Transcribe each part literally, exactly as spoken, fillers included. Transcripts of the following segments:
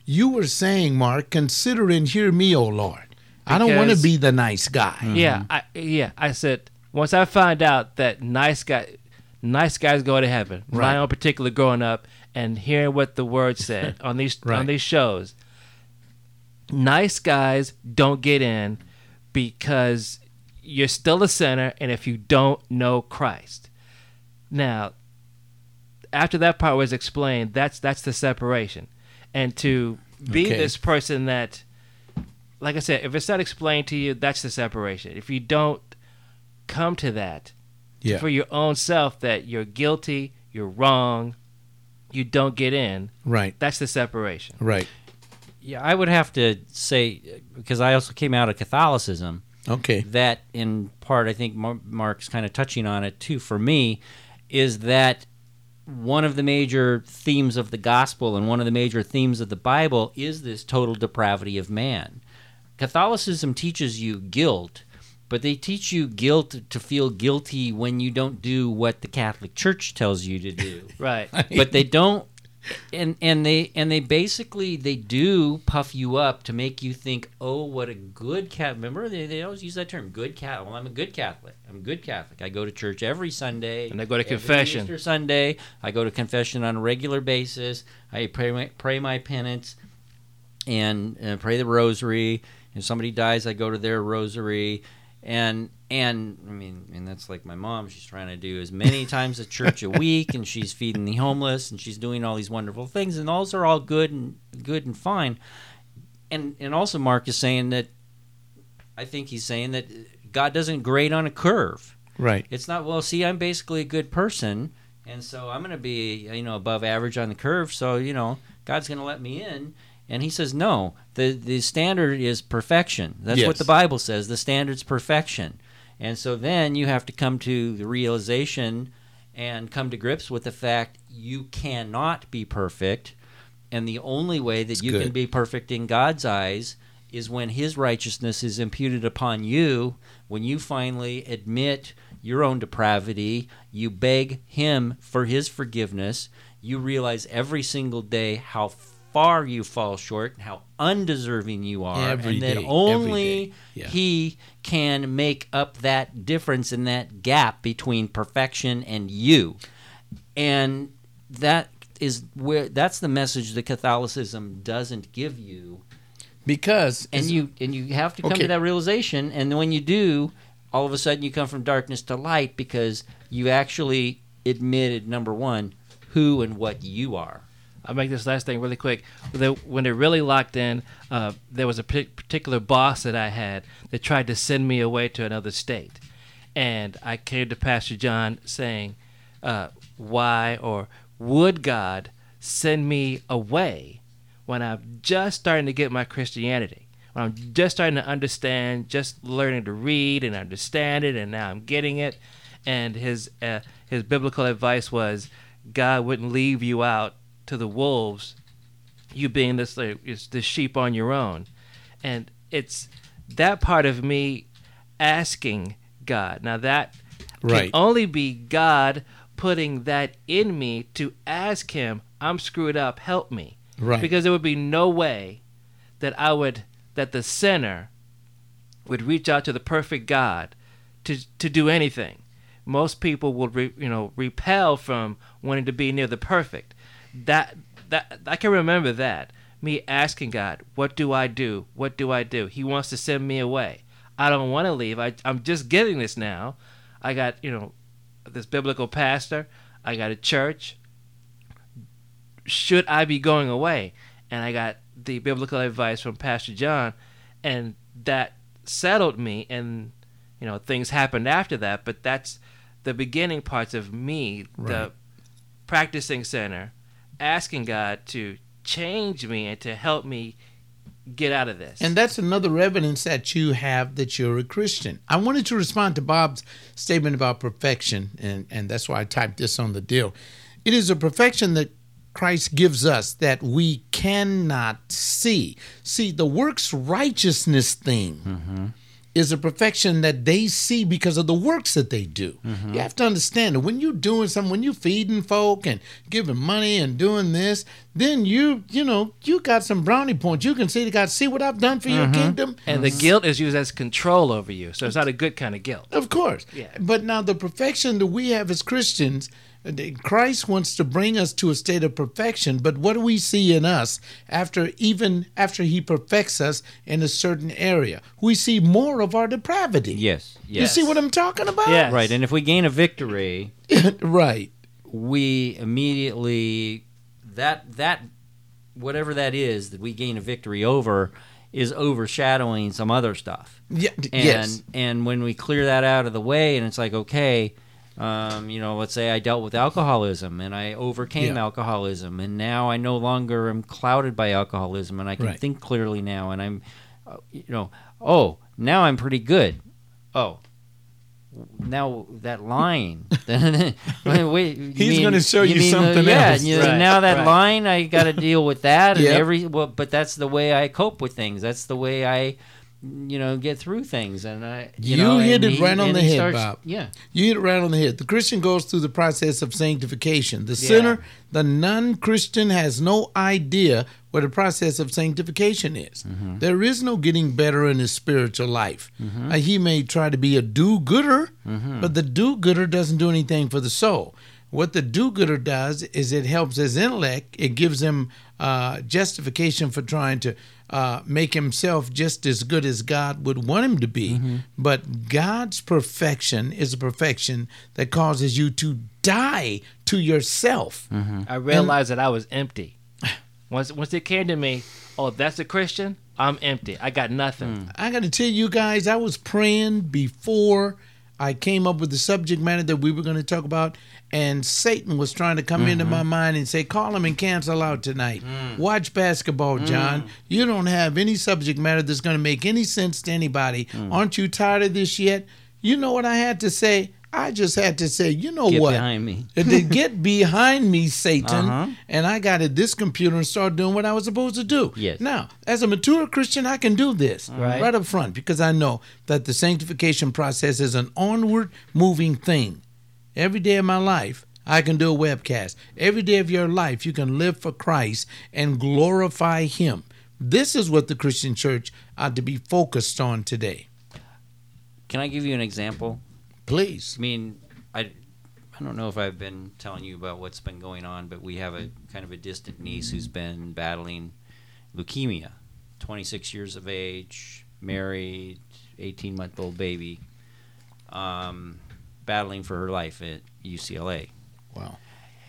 you were saying, Mark, consider and hear me, O Lord. Because, I don't want to be the nice guy. Yeah, I, yeah. I said, once I find out that nice guy, nice guys go to heaven, Right. my own particular growing up and hearing what the word said on these Right. on these shows, nice guys don't get in because you're still a sinner, and if you don't know Christ. Now, after that part was explained, that's that's the separation. And to be Okay. this person that, like I said, if it's not explained to you, that's the separation. If you don't come to that Yeah. for your own self, that you're guilty, you're wrong, you don't get in, Right. that's the separation. Right. Yeah, I would have to say, because I also came out of Catholicism, Okay. that in part, I think Mar- Mark's kind of touching on it too, for me, is that one of the major themes of the gospel and one of the major themes of the Bible is this total depravity of man. Catholicism teaches you guilt, but they teach you guilt to feel guilty when you don't do what the Catholic Church tells you to do. Right. But they don't, and and they and they basically they do puff you up to make you think, oh, what a good cat. Remember, they, they always use that term, good cat. Well, I'm a good Catholic. I'm a good Catholic. I go to church every Sunday. And I go to every confession. Easter Sunday. I go to confession on a regular basis. I pray my, pray my penance and uh, pray the rosary. If somebody dies, I go to their rosary. And and I mean, and that's like my mom. She's trying to do as many times at church a week, and she's feeding the homeless, and she's doing all these wonderful things, and those are all good and good and fine. And and also, Mark is saying that, I think he's saying that God doesn't grade on a curve. Right. It's not, well, see, I'm basically a good person, and so I'm going to be, you know, above average on the curve. So, you know, God's going to let me in. And he says, no, the, the standard is perfection. That's Yes. what the Bible says. The standard's perfection. And so then you have to come to the realization and come to grips with the fact you cannot be perfect. And the only way that That's you good. can be perfect in God's eyes is when his righteousness is imputed upon you, when you finally admit your own depravity, you beg him for his forgiveness, you realize every single day how far you fall short and how undeserving you are, Every and that day, every only day. Yeah. he can make up that difference in that gap between perfection and you. And that is where that's the message that Catholicism doesn't give you. Because And you and you have to come Okay. to that realization, and when you do, all of a sudden you come from darkness to light because you actually admitted, number one, who and what you are. I'll make this last thing really quick. They, when they're really locked in, uh, there was a p- particular boss that I had that tried to send me away to another state. And I came to Pastor John saying, uh, why or would God send me away when I'm just starting to get my Christianity? When I'm just starting to understand, just learning to read and understand it, and now I'm getting it. And his uh, his biblical advice was, God wouldn't leave you out to the wolves, you being this like, it's the sheep on your own. And it's that part of me asking God. Now that Right. can only be God putting that in me to ask him, I'm screwed up, help me. Right. Because there would be no way that I would, that the sinner would reach out to the perfect God to to do anything. Most people will, re, you know, repel from wanting to be near the perfect. That that I can remember that me asking God, "What do I do? What do I do?" He wants to send me away. I don't want to leave. I, I'm just getting this now. I got you know this biblical pastor. I got a church. Should I be going away? And I got the biblical advice from Pastor John, and that settled me. And you know things happened after that. But that's the beginning parts of me, Right. the practicing sinner, asking God to change me and to help me get out of this. And that's another evidence that you have that you're a Christian. I wanted to respond to Bob's statement about perfection, and, and that's why I typed this on the deal. It is a perfection that Christ gives us that we cannot see. See, the works righteousness thing Mm-hmm. is a perfection that they see because of the works that they do. Mm-hmm. You have to understand that when you're doing something, when you're feeding folk and giving money and doing this, then you, you know, you got some brownie points. You can see to God, see what I've done for mm-hmm. your kingdom. And the guilt is used as control over you. So it's not a good kind of guilt. Of course. Yeah. But now the perfection that we have as Christians, Christ wants to bring us to a state of perfection, but what do we see in us after even after he perfects us in a certain area? We see more of our depravity. Yes. Yes. You see what I'm talking about? Yes. Right. And if we gain a victory, right, we immediately that that whatever that is that we gain a victory over is overshadowing some other stuff. Yeah. And yes. and when we clear that out of the way, and it's like, okay, Um, you know, let's say I dealt with alcoholism and I overcame Yeah. alcoholism, and now I no longer am clouded by alcoholism, and I can Right. think clearly now, and I'm, uh, you know, oh, now I'm pretty good. Oh, now that line. Wait, you He's mean- gonna show you mean the- something yeah, else. you- Right, now that right. line, I got to deal with that, and Yep. every. Well, but that's the way I cope with things. That's the way I. You know, get through things, and I. You, You know, hit and it he- right on and the he head, starts- Bob. Yeah. You hit it right on the head. The Christian goes through the process of sanctification. The Yeah. sinner, the non-Christian, has no idea what the process of sanctification is. Mm-hmm. There is no getting better in his spiritual life. Mm-hmm. Uh, he may try to be a do-gooder, Mm-hmm. but the do-gooder doesn't do anything for the soul. What the do-gooder does is it helps his intellect. It gives him uh, justification for trying to uh, make himself just as good as God would want him to be. Mm-hmm. But God's perfection is a perfection that causes you to die to yourself. Mm-hmm. I realized that I was empty. Once once it came to me, oh, if that's a Christian, I'm empty. I got nothing. I got to tell you guys, I was praying before I came up with the subject matter that we were going to talk about, and Satan was trying to come into my mind and say, call him and cancel out tonight. Watch basketball, John. You don't have any subject matter that's going to make any sense to anybody. Aren't you tired of this yet? You know what I had to say? I just had to say, you know Get what? behind me. to get behind me, Satan, Uh-huh. and I got at this computer and started doing what I was supposed to do. Yes. Now, as a mature Christian, I can do this Right. right up front because I know that the sanctification process is an onward moving thing. Every day of my life, I can do a webcast. Every day of your life, you can live for Christ and glorify Him. This is what the Christian church ought to be focused on today. Can I give you an example? Please. I mean, I, I don't know if I've been telling you about what's been going on, but we have a kind of a distant niece who's been battling leukemia, twenty-six years of age, married, eighteen-month-old baby, um, battling for her life at U C L A. Wow.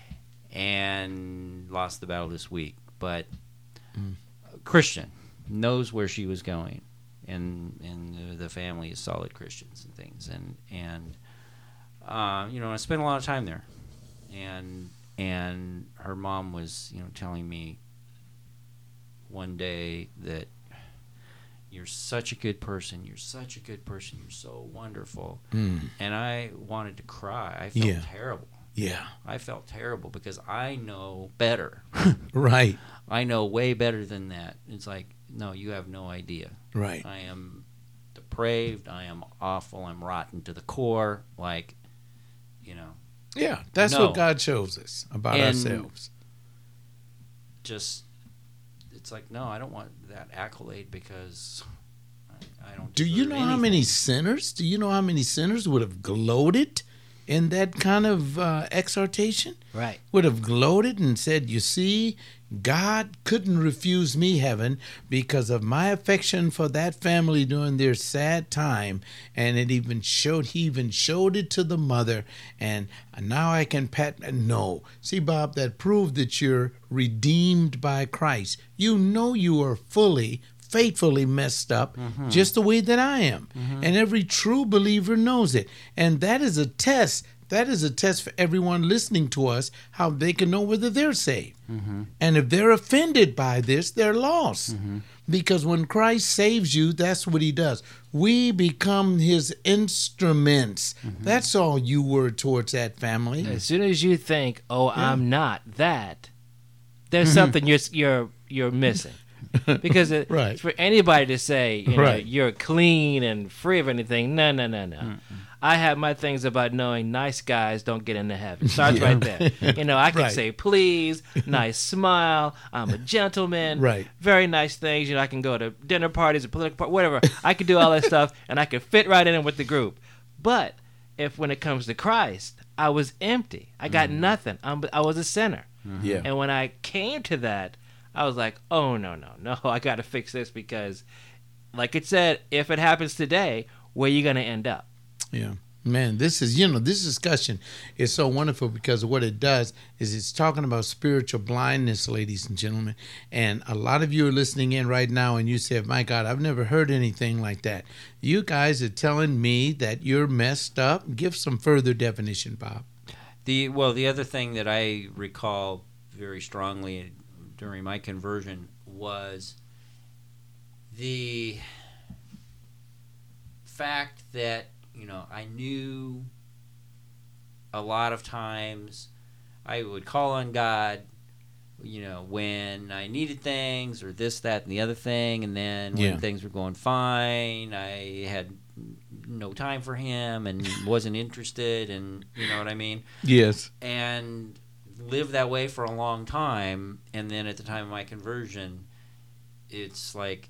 And lost the battle this week. But Christian, knows where she was going. And and the, the family is solid Christians and things, and and uh, you know, I spent a lot of time there, and and her mom was, you know, telling me one day that you're such a good person, you're such a good person, you're so wonderful, Mm. and I wanted to cry. I felt Yeah. terrible. Yeah. I felt terrible because I know better. Right. I know way better than that. It's like, no, you have no idea. Right. I am depraved. I am awful. I'm rotten to the core. Like, you know, Yeah. That's No. what God shows us about And- ourselves. just, it's like, no, I don't want that accolade because I, I don't Do you deserve know how anything. many sinners? Do you know how many sinners would have gloated in that kind of uh, exhortation? Right. Would have gloated and said, you see, God couldn't refuse me heaven because of my affection for that family during their sad time. And it even showed, he even showed it to the mother. And now I can pat, no. See, Bob, that proved that you're redeemed by Christ. You know you are fully, faithfully messed up just the way that I am. And every true believer knows it. And that is a test. That is a test for everyone listening to us, how they can know whether they're saved. Mm-hmm. And if they're offended by this, they're lost. Mm-hmm. Because when Christ saves you, that's what he does. We become his instruments. Mm-hmm. That's all you were towards that family. As soon as you think, "Oh, I'm not that," there's something you're you're you're missing. Because it, Right. for anybody to say, you know, Right. you're clean and free of anything, no, no, no, no. Mm-mm. I have my things about knowing nice guys don't get into heaven. Starts right there. You know, I can Right. say please, nice smile, I'm a gentleman, Right. very nice things. You know, I can go to dinner parties, or political parties, whatever. I can do all that stuff, and I can fit right in with the group. But if when it comes to Christ, I was empty. I got Mm-hmm. nothing. I'm, I was a sinner. Yeah. And when I came to that, I was like, oh, no, no, no, I got to fix this because, like it said, if it happens today, where you going to end up? Yeah. Man, this is, you know, this discussion is so wonderful because what it does is it's talking about spiritual blindness, ladies and gentlemen. And a lot of you are listening in right now and you say, my God, I've never heard anything like that. You guys are telling me that you're messed up. Give some further definition, Bob. The well, the other thing that I recall very strongly during my conversion was the fact that, you know, I knew a lot of times I would call on God, you know, when I needed things or this, that, and the other thing, and then when Yeah. things were going fine, I had no time for him and wasn't interested, and you know what I mean? Yes. And lived that way for a long time, and then at the time of my conversion, it's like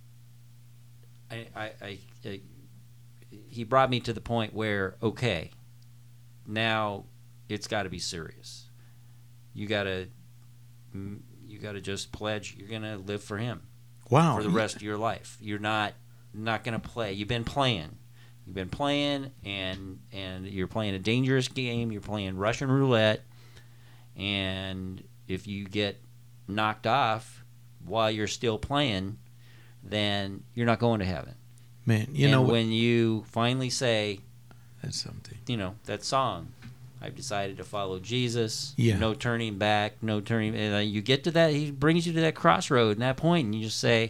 I, I, I, I he brought me to the point where, okay, now it's got to be serious. You got to you got to just pledge you're going to live for him Wow. for the rest of your life. You're not not going to play. You've been playing. You've been playing and and you're playing a dangerous game. You're playing Russian roulette. And if you get knocked off while you're still playing, then you're not going to heaven. Man, you and know, when you finally say, that's something. you know, that song, I've decided to follow Jesus. Yeah. No turning back, no turning. And uh, you get to that, he brings you to that crossroad and that point, and you just say,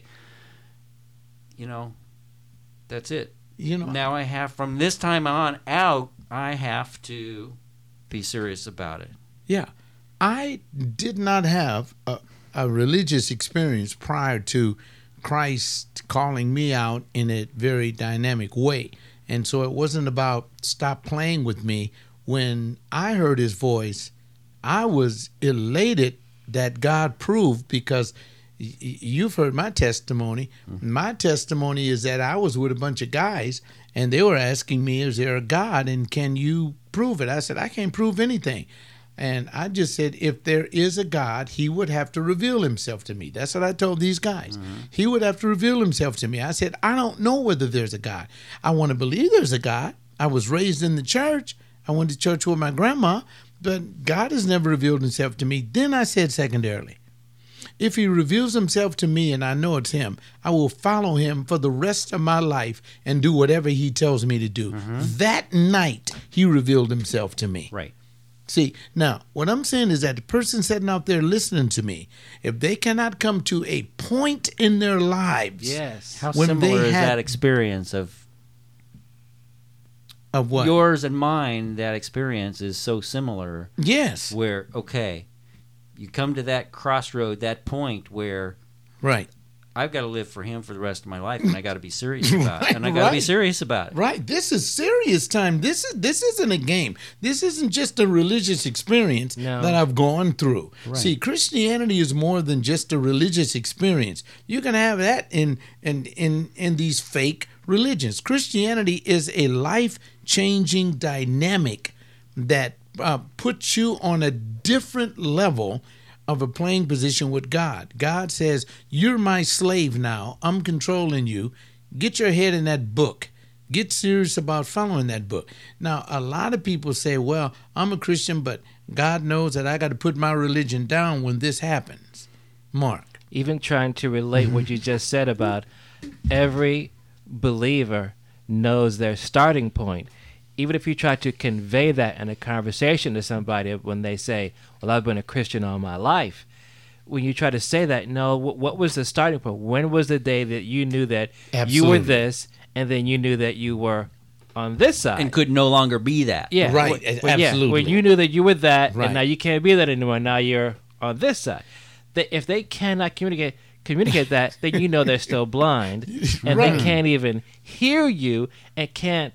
you know, that's it. You know, Now I have, from this time on out, I have to be serious about it. yeah. I did not have a, a religious experience prior to Christ calling me out in a very dynamic way. And so it wasn't about stop playing with me. When I heard his voice, I was elated that God proved, because y- y- you've heard my testimony. Mm-hmm. My testimony is that I was with a bunch of guys and they were asking me, is there a God and can you prove it? I said, I can't prove anything. And I just said, if there is a God, he would have to reveal himself to me. That's what I told these guys. Mm-hmm. He would have to reveal himself to me. I said, I don't know whether there's a God. I want to believe there's a God. I was raised in the church. I went to church with my grandma, but God has never revealed himself to me. Then I said, secondarily, if he reveals himself to me and I know it's him, I will follow him for the rest of my life and do whatever he tells me to do. Mm-hmm. That night, he revealed himself to me. Right. See, now, what I'm saying is that the person sitting out there listening to me, if they cannot come to a point in their lives, Yes. How when similar they is have- that experience of of what? yours and mine? That experience is so similar. Yes, Where, okay, you come to that crossroad, that point where right, I've got to live for him for the rest of my life, and I got to be serious about Right, it. And I got to be right. serious about it. right. This is serious time. This is this isn't a game. This isn't just a religious experience No. that I've gone through. Right. See, Christianity is more than just a religious experience. You can have that in in in in these fake religions. Christianity is a life-changing dynamic that uh, puts you on a different level of a playing position with God. God says, you're my slave now. I'm controlling you. Get your head in that book. Get serious about following that book. Now, a lot of people say, well, I'm a Christian, but God knows that I got to put my religion down when this happens. Mark. Even trying to relate what you just said about every believer knows their starting point. Even if you try to convey that in a conversation to somebody when they say, well, I've been a Christian all my life. When you try to say that, no, what, what was the starting point? When was the day that you knew that Absolutely. you were this, and then you knew that you were on this side? And could no longer be that. Yeah, Right, when- a- when- yeah, absolutely. when you knew that you were that, Right. and now you can't be that anymore. Now you're on this side. That if they cannot communicate, communicate that, then you know they're still blind, and Right. they can't even hear you and can't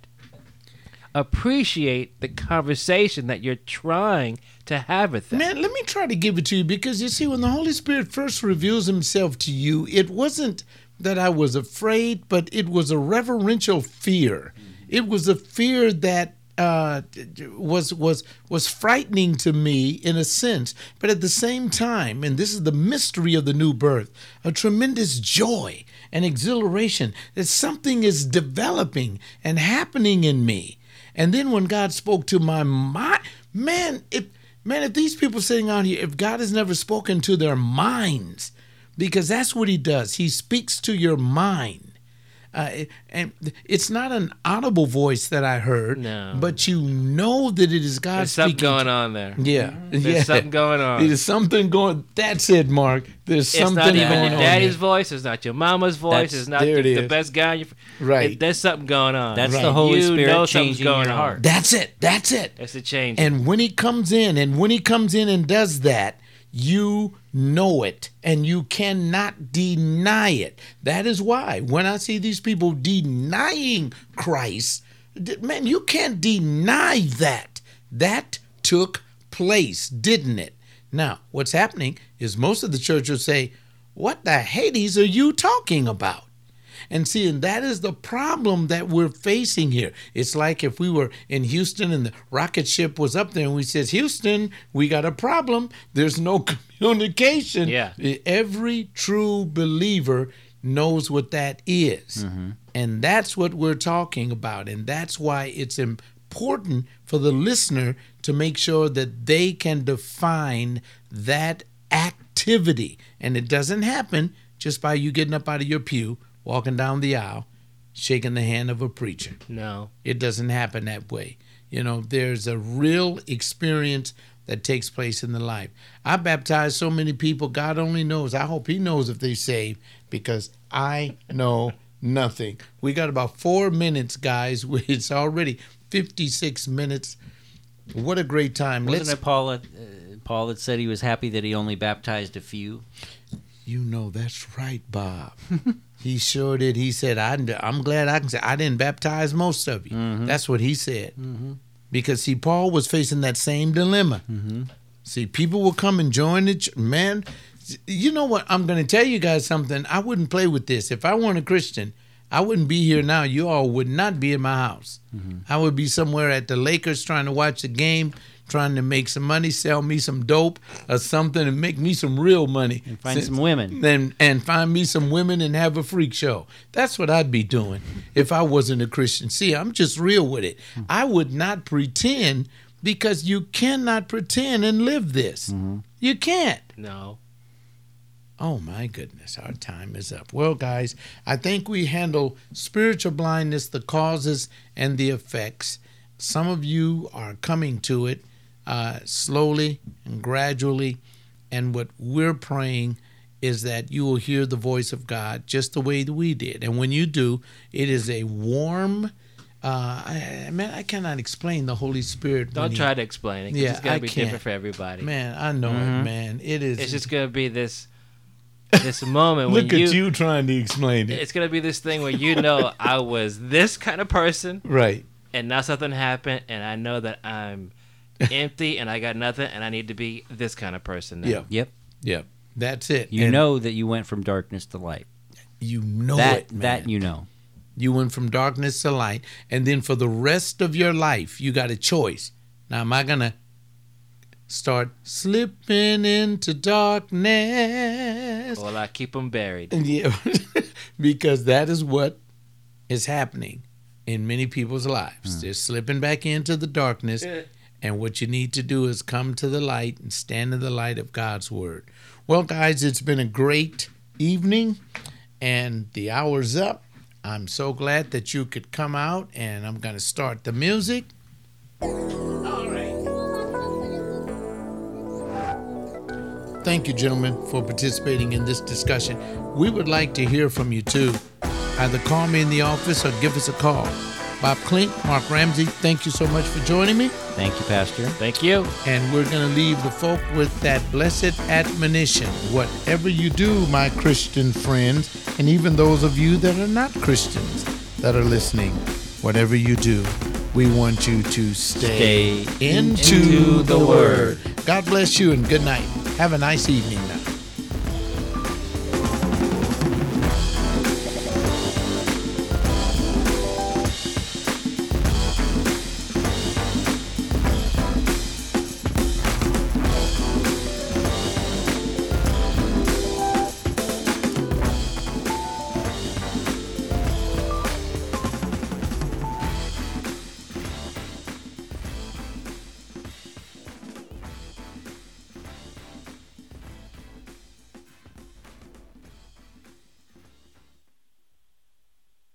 appreciate the conversation that you're trying to have with them. Man, let me try to give it to you, because you see, when the Holy Spirit first reveals himself to you, it wasn't that I was afraid, but it was a reverential fear. It was a fear that uh, was was was frightening to me in a sense, but at the same time, and this is the mystery of the new birth, a tremendous joy and exhilaration that something is developing and happening in me. And then when God spoke to my mind, man, if man, if these people sitting out here, if God has never spoken to their minds, because that's what he does, he speaks to your mind. Uh, and it's not an audible voice that I heard, No. but you know that it is God There's something speaking. going on there. Yeah, There's yeah. something going on. There's something going. That's it, Mark. There's It's something not even going your on daddy's there. voice. It's not your mama's voice. That's- It's not there the, it the is. best guy. You, Right. it- there's something going on. That's Right. the Holy You Spirit know something's changing going your on. heart. That's it. That's it. That's the change. And when he comes in, and when he comes in and does that, you know it, and you cannot deny it. That is why when I see these people denying Christ, d- man, you can't deny that. That took place, didn't it? Now, what's happening is most of the church will say, "What the Hades are you talking about?" And see, and that is the problem that we're facing here. It's like if we were in Houston and the rocket ship was up there and we said, "Houston, we got a problem. There's no communication." Yeah. Every true believer knows what that is. And that's what we're talking about. And that's why it's important for the listener to make sure that they can define that activity. And it doesn't happen just by you getting up out of your pew, walking down the aisle, shaking the hand of a preacher. no. It doesn't happen that way. You know, there's a real experience that takes place in the life. I baptized so many people, God only knows. I hope he knows if they saved, because I know nothing. We got about four minutes, guys. It's already fifty-six minutes. What a great time. Wasn't Let's, it Paul, uh, Paul that said he was happy that he only baptized a few? you know, that's right, Bob. He sure did. He said, I, I'm glad I can say I didn't baptize most of you. Mhm. That's what he said. Mm-hmm. Because, see, Paul was facing that same dilemma. Mm-hmm. See, people will come and join the ch- man. You know what? I'm going to tell you guys something. I wouldn't play with this. If I weren't a Christian, I wouldn't be here now. You all would not be in my house. I would be somewhere at the Lakers trying to watch the game, trying to make some money, sell me some dope or something, and make me some real money. And find some women. And, and find me some women and have a freak show. That's what I'd be doing if I wasn't a Christian. See, I'm just real with it. I would not pretend, because you cannot pretend and live this. You can't. No. Oh my goodness, our time is up. Well, guys, I think we handle spiritual blindness, the causes and the effects. Some of you are coming to it uh, slowly and gradually. And what we're praying is that you will hear the voice of God just the way that we did. And when you do, it is a warm, uh, I, man, I cannot explain the Holy Spirit. Don't when he- try to explain it. 'cause Yeah, it's gonna I be can't. different for everybody. Man, I know Mhm. it, man. It is. It's just gonna be this this moment when Look at you trying to explain it. It's gonna be this thing where you know I was this kind of person, Right. and now something happened, and I know that I'm empty and I got nothing, and I need to be this kind of person now. Yeah. Yep. Yep. That's it. You And know that you went from darkness to light. You know that it, man. that you know. You went from darkness to light. And then for the rest of your life, you got a choice. Now, am I going to start slipping into darkness? Well, I keep them buried. And yeah, because that is what is happening in many people's lives. They're slipping back into the darkness. And what you need to do is come to the light and stand in the light of God's word. Well, guys, it's been a great evening, and the hour's up. I'm so glad that you could come out, and I'm going to start the music. All right. Thank you, gentlemen, for participating in this discussion. We would like to hear from you, too. Either call me in the office or give us a call. Bob Klink, Mark Ramsey, thank you so much for joining me. Thank you, Pastor. Thank you. And we're going to leave the folk with that blessed admonition. Whatever you do, my Christian friends, and even those of you that are not Christians that are listening, whatever you do, we want you to stay, Stay into, into the the Word. Word. God bless you and good night. Have a nice evening now.